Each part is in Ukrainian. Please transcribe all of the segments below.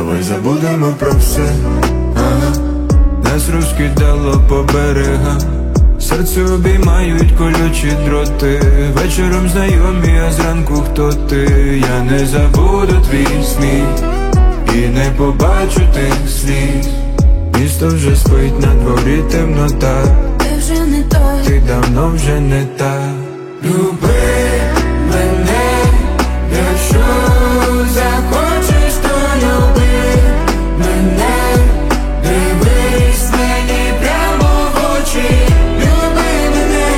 Давай забудемо про все, нас розкидало по берегам, серце обіймають колючі дроти. Вечором знайомі, а зранку хто ти? Я не забуду твій сміх і не побачу тих сліз. Місто вже спить, на дворі темнота. Ти вже не той, ти давно вже не та. Люби мене, якщо захочеш, то люби мене. Дивись мені прямо в очі. Люби мене,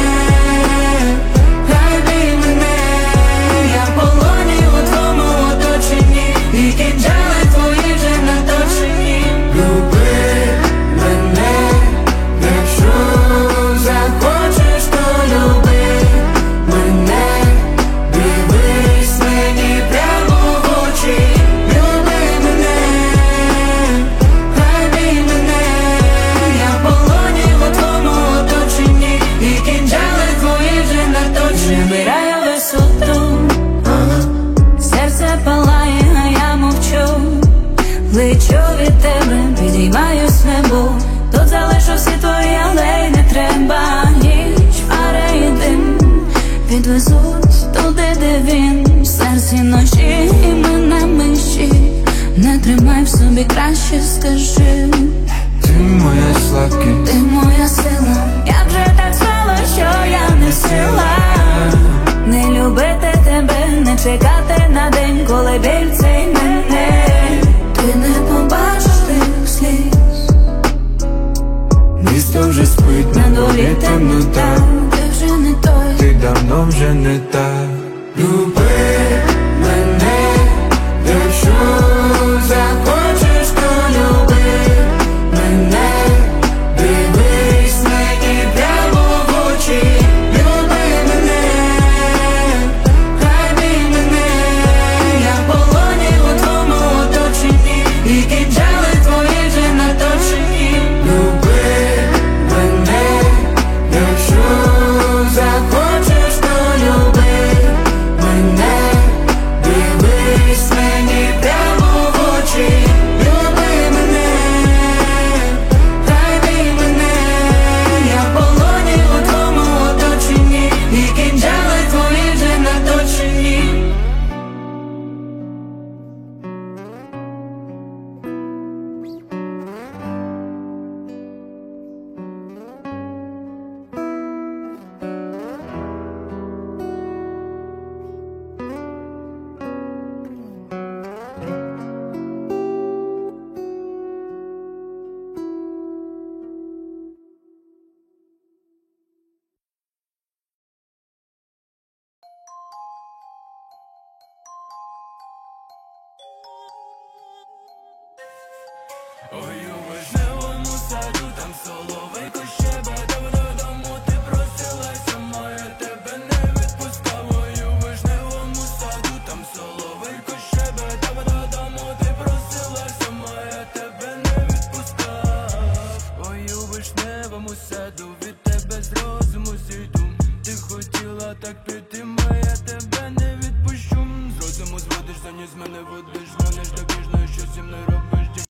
люби мене. Я в полоні у твоєму оточенні, і кинджали твої вже наточені. Люби мене, якщо захочеш, то люби мене. Дивись мені прямо в очі. Люби мене, люби мене. Я в полоні у твоєму оточенні, і кинджали твої вже наточені. набираю висоту, серце палає, а я мовчу. Лечу від тебе, підіймаюсь в небо. Тут залишу всі твої алеї, не треба ніч, пара і дим. Відвезуть туди, де він, в серці ночі і ми на межі. Не тримай в собі, краще скажи. Ти моя слабкість, Ти моя сила, як же так стало, що я не сила не любити тебе, не чекати на день, коли біль цей мене. Ти не побачиш тих сліз. місто вже спить, На дворі темнота, ти вже не той, ти давно вже не та. Люби мене, якщо захочеш, то люби мене. Дивись мені прямо в очі. Люби мене, люби мене. Я в полоні у твоєму оточенні, і кинджали твої вже наточені. Люби мене, якщо захочеш, то люби мене. Дивись мені прямо в очі. Люби мене, люби мене. Я в полоні у твоєму оточенні, і кинджали твої вже наточені. Ой, у вишневому саду там соло.